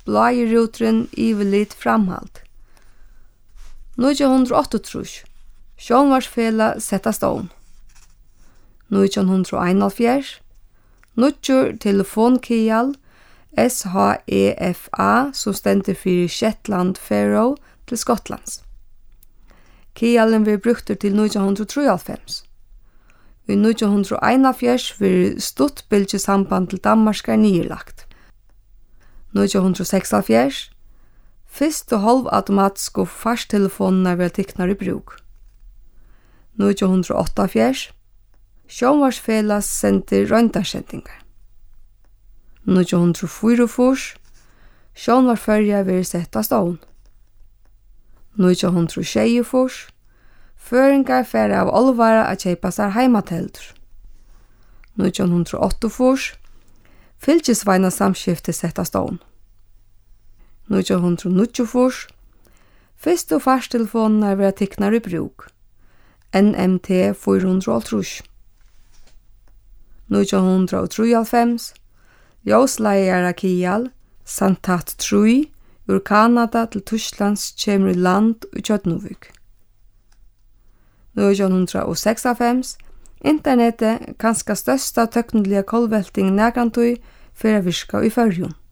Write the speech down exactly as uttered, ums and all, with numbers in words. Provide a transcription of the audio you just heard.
blái rútrin yvirlit framhald. nítjan hundrað og áttaogtrýss. Sjónvarpsfelag setta stovn. nítjan hundrað og einoghálvfjerðs. Nýggjur telefonkial S H E F A som stendur fyrir Shetland Faroe til Skotlands. Kialen vil bruktur til nítjan hundrað og trýoghálvfems. I nítjan hundrað og einoghálvfjerðs vil stuttbylgjusamband til Danmarkar nýrlagt. nítjan hundrað og seksoghálvfjerðs. Fyrstu halvautomatisku farstelefonar vil tiknar i bruk. nítjan hundrað og áttaoghálvfjerðs. Sjónvarpsfelag sendir royndarsendingar. nítjan hundrað og fýraogfýrs. Sjónvarpsførja verður sett á stovn. nítjan hundrað og sjeyogfýrs. Føringar fara av alvara at kjeipa sær heimateldur. nítjan hundrað og áttaogfýrs. Fylgisveina samskifti sett á stovn. nítjan hundrað og níggjuogfýrs. Fyrstu farstelefonar verða tiknar í brúk. N M T fýra hundrað og hálvtrýss. nítjan hundrað og trýoghálvfems. Ljósleiðara kial Santat trý ur Kanada til Tysklands kemur í land í Tjørnuvík. nítjan hundrað og seksoghálvfems. Internettet kanska størsta tøkniliga kolvelting nægrantøy fyrir að virka í Føroyum.